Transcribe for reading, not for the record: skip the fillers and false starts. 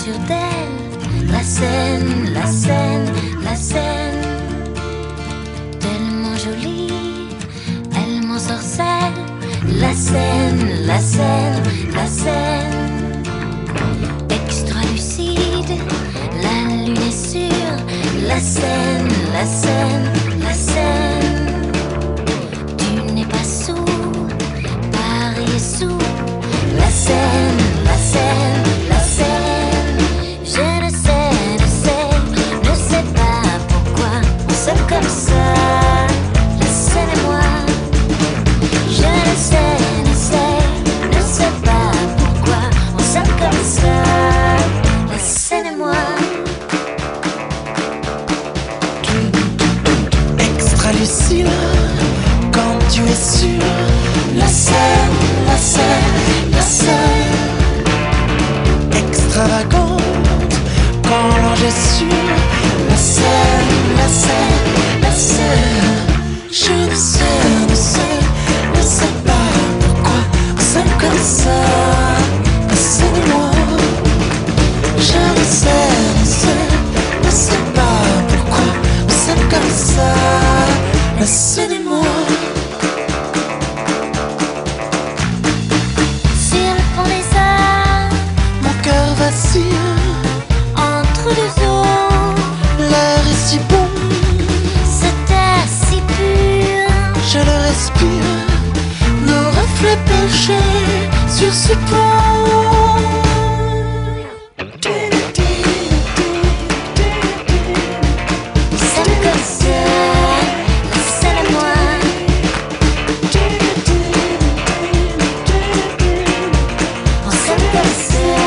sûr d'elle. La Seine, la Seine, la Seine, tellement jolie, elle m'ensorcelle. La Seine, la Seine, la Seine, extra lucide, la lune est sûre. La Seine, la Seine, la Seine, tu n'es pas sourd, Paris est sourd. La Seine, la Seine, la Seine, je ne sais pas pourquoi on s'aime comme ça. La Seine et moi, je ne sais pas pourquoi on s'aime comme ça. La Seine et moi. Extra lucide, quand tu es sûr. La Seine, la Seine, la Seine, extravagante, quand l'ange est sûr. La Seine, la Seine, la Seine, je ne sais pas pourquoi on s'aime comme ça. La Seine et moi, je ne sais pas pourquoi on s'aime comme ça. La Seine et moi. Sur le pont des Arts, Mon cœur vacille, entre deux eaux, l'air est si bon, cet air si pur. je le respire. Nos reflets penchés sur ce pont. On s'aime comme ça, la Seine et moi. On s'aime comme ça.